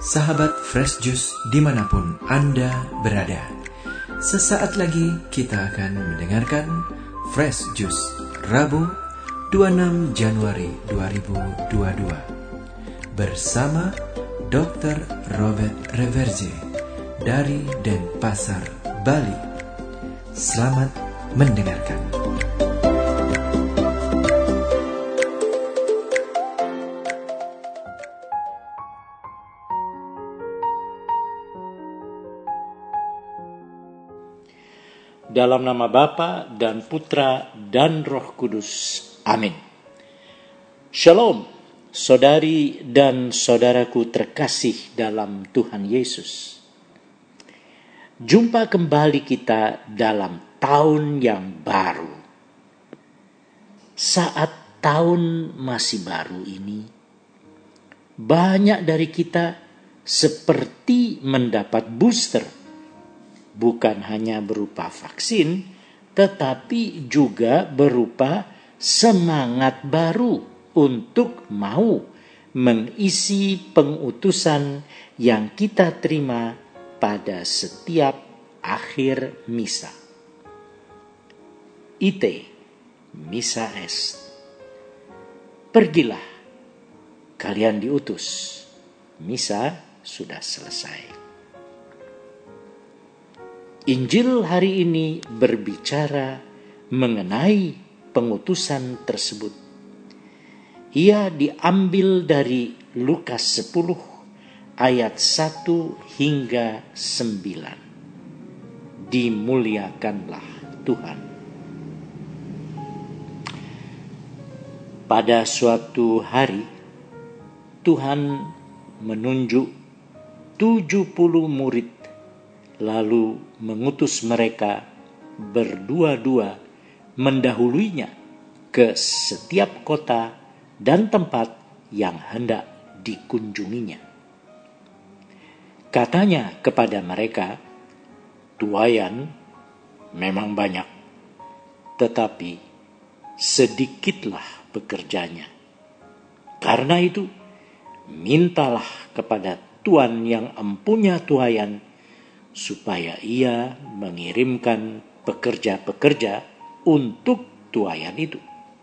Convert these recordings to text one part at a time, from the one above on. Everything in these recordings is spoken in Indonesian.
Sahabat Fresh Juice dimanapun Anda berada, sesaat lagi kita akan mendengarkan Fresh Juice Rabu 26 Januari 2022 bersama Dr. Robert Reverje dari Denpasar, Bali. Selamat mendengarkan. Dalam nama Bapa dan Putra dan Roh Kudus. Amin. Shalom, saudari dan saudaraku terkasih dalam Tuhan Yesus. Jumpa kembali kita dalam tahun yang baru. Saat tahun masih baru ini, banyak dari kita seperti mendapat booster. Bukan hanya berupa vaksin, tetapi juga berupa semangat baru untuk mau mengisi pengutusan yang kita terima pada setiap akhir misa. Ite, misa est. Pergilah, kalian diutus. Misa sudah selesai. Injil hari ini berbicara mengenai pengutusan tersebut. Ia diambil dari Lukas 10 ayat 1 hingga 9. Dimuliakanlah Tuhan. Pada suatu hari, Tuhan menunjuk 70 murid lalu mengutus mereka berdua-dua mendahuluinya ke setiap kota dan tempat yang hendak dikunjunginya. Katanya kepada mereka, tuaian memang banyak, tetapi sedikitlah pekerjanya. Karena itu, mintalah kepada Tuhan yang empunya tuaian supaya ia mengirimkan pekerja-pekerja untuk tuaian itu.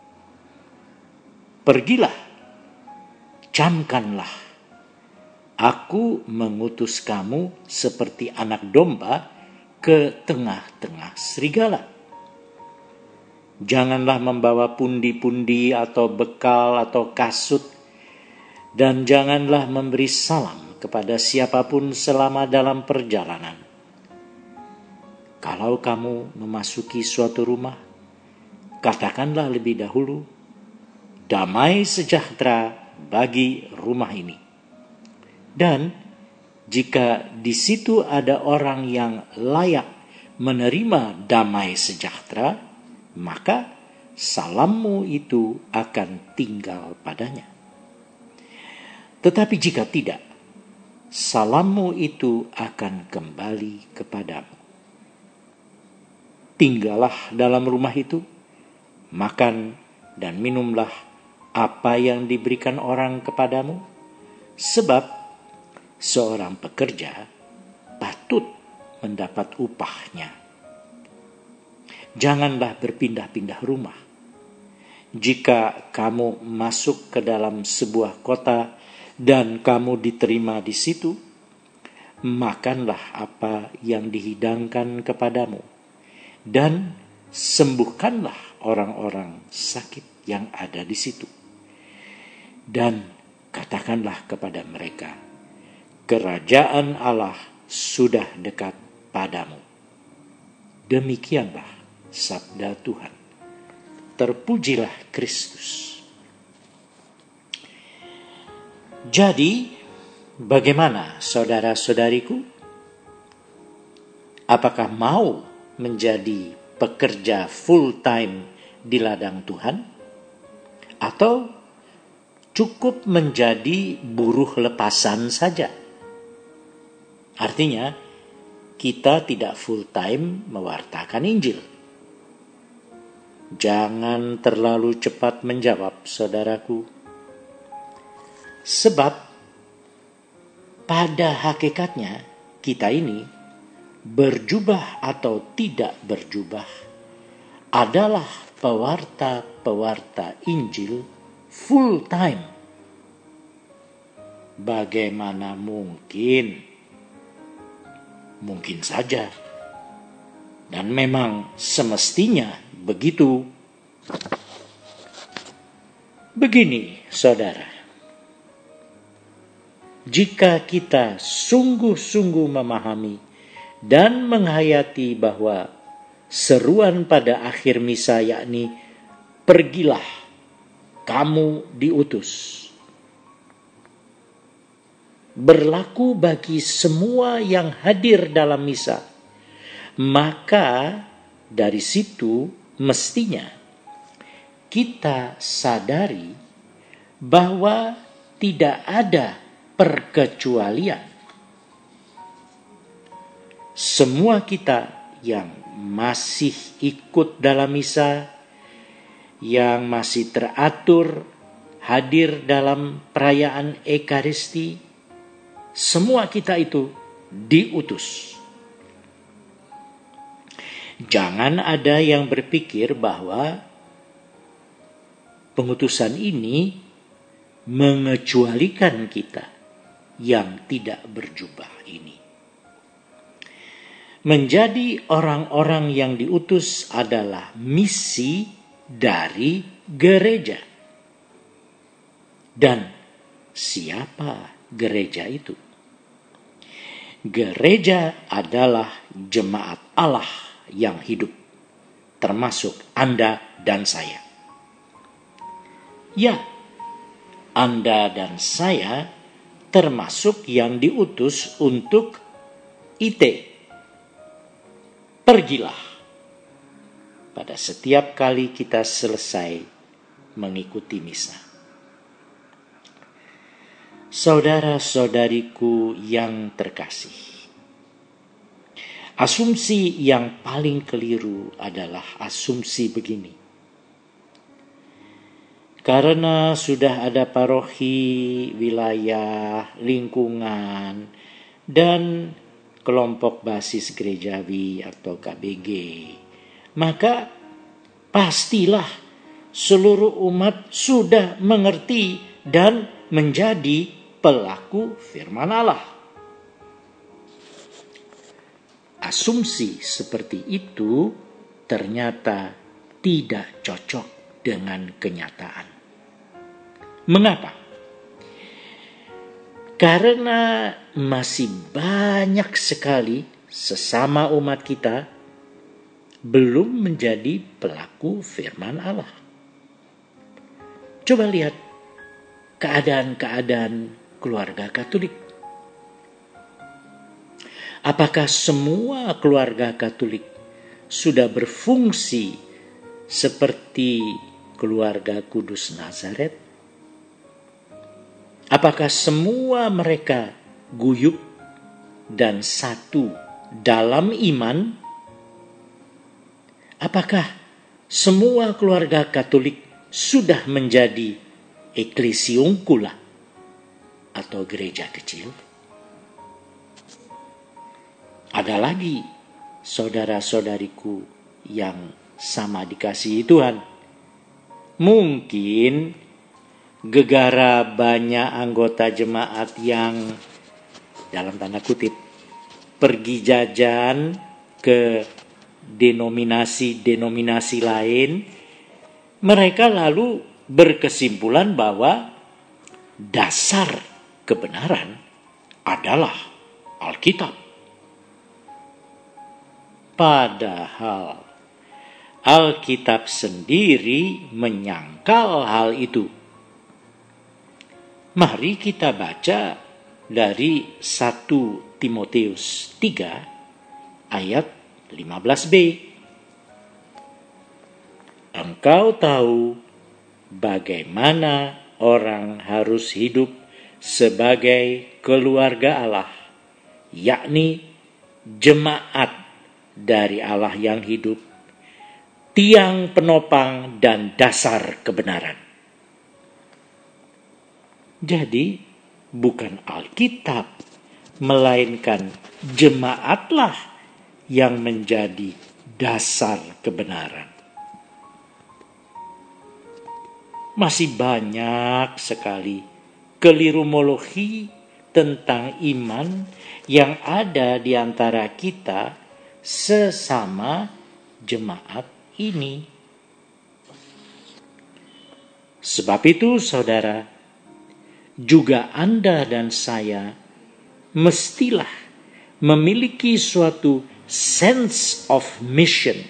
Pergilah, camkanlah, aku mengutus kamu seperti anak domba ke tengah-tengah serigala. Janganlah membawa pundi-pundi atau bekal atau kasut, dan janganlah memberi salam kepada siapapun selama dalam perjalanan. Kalau kamu memasuki suatu rumah, katakanlah lebih dahulu, damai sejahtera bagi rumah ini. Dan jika di situ ada orang yang layak menerima damai sejahtera, maka salammu itu akan tinggal padanya. Tetapi jika tidak, salammu itu akan kembali kepadamu. Tinggallah dalam rumah itu, makan dan minumlah apa yang diberikan orang kepadamu, sebab seorang pekerja patut mendapat upahnya. Janganlah berpindah-pindah rumah. Jika kamu masuk ke dalam sebuah kota dan kamu diterima di situ, makanlah apa yang dihidangkan kepadamu, dan sembuhkanlah orang-orang sakit yang ada di situ. Dan katakanlah kepada mereka, kerajaan Allah sudah dekat padamu. Demikianlah sabda Tuhan. Terpujilah Kristus. Jadi, bagaimana saudara-saudariku? Apakah mau menjadi pekerja full time di ladang Tuhan? Atau cukup menjadi buruh lepasan saja? Artinya, kita tidak full time mewartakan Injil. Jangan terlalu cepat menjawab, saudaraku. Sebab pada hakikatnya kita ini berjubah atau tidak berjubah adalah pewarta-pewarta Injil full time. Bagaimana mungkin? Mungkin saja. Dan memang semestinya begitu. Begini, saudara. Jika kita sungguh-sungguh memahami dan menghayati bahwa seruan pada akhir misa yakni pergilah, kamu diutus, berlaku bagi semua yang hadir dalam misa, maka dari situ mestinya kita sadari bahwa tidak ada perkecualian. Semua kita yang masih ikut dalam misa, yang masih teratur hadir dalam perayaan Ekaristi, semua kita itu diutus. Jangan ada yang berpikir bahwa pengutusan ini mengecualikan kita yang tidak berjubah ini. Menjadi orang-orang yang diutus adalah misi dari gereja. Dan siapa gereja itu? Gereja adalah jemaat Allah yang hidup, termasuk Anda dan saya. Ya, Anda dan saya termasuk yang diutus untuk IT. Pergilah pada setiap kali kita selesai mengikuti misa. Saudara-saudariku yang terkasih, asumsi yang paling keliru adalah asumsi begini. Karena sudah ada paroki, wilayah, lingkungan, dan kelompok basis gerejawi atau KBG, maka pastilah seluruh umat sudah mengerti dan menjadi pelaku firman Allah. Asumsi seperti itu ternyata tidak cocok dengan kenyataan. Mengapa? Karena masih banyak sekali sesama umat kita belum menjadi pelaku firman Allah. Coba lihat keadaan-keadaan keluarga Katolik. Apakah semua keluarga Katolik sudah berfungsi seperti keluarga Kudus Nazaret? Apakah semua mereka guyup dan satu dalam iman? Apakah semua keluarga Katolik sudah menjadi eklesiungkula atau gereja kecil? Ada lagi saudara-saudariku yang sama dikasihi Tuhan. Mungkin gegara banyak anggota jemaat yang dalam tanda kutip pergi jajan ke denominasi lain, mereka lalu berkesimpulan bahwa dasar kebenaran adalah Alkitab. Padahal Alkitab sendiri menyangkal hal itu. Mari kita baca dari 1 Timotius 3 ayat 15b. Engkau tahu bagaimana orang harus hidup sebagai keluarga Allah, yakni jemaat dari Allah yang hidup, tiang penopang dan dasar kebenaran. Jadi bukan Alkitab melainkan jemaatlah yang menjadi dasar kebenaran. Masih banyak sekali kelirumologi tentang iman yang ada di antara kita sesama jemaat ini. Sebab itu, saudara, juga Anda dan saya mestilah memiliki suatu sense of mission,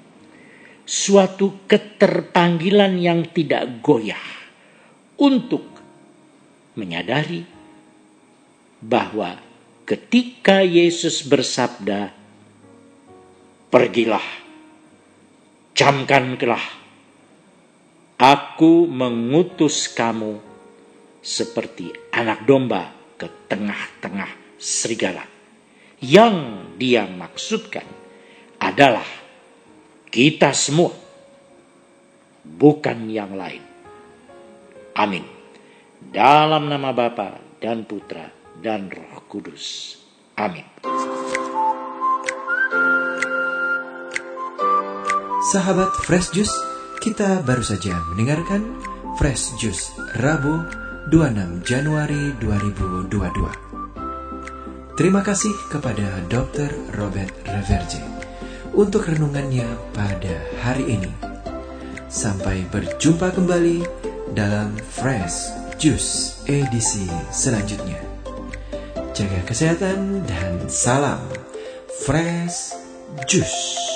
suatu keterpanggilan yang tidak goyah untuk menyadari bahwa ketika Yesus bersabda, "Pergilah, camkanlah, aku mengutus kamu seperti anak domba ke tengah-tengah serigala." Yang dia maksudkan adalah kita semua, bukan yang lain. Amin. Dalam nama Bapa dan Putra dan Roh Kudus. Amin. Sahabat Fresh Juice, kita baru saja mendengarkan Fresh Juice Rabu 26 Januari 2022. Terima kasih kepada Dr. Robert Reverje untuk renungannya pada hari ini. Sampai berjumpa kembali dalam Fresh Juice edisi selanjutnya. Jaga kesehatan dan salam Fresh Juice.